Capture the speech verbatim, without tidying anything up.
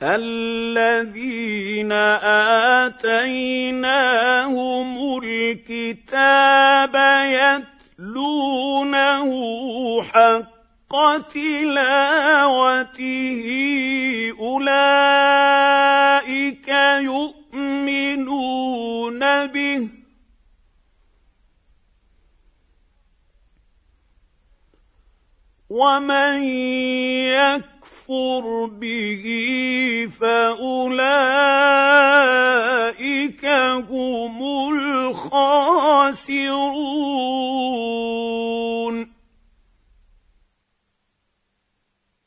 الذين آتيناهم الكتاب يتلونه حق تلاوته أولئك يؤمنون به ومن يكفر به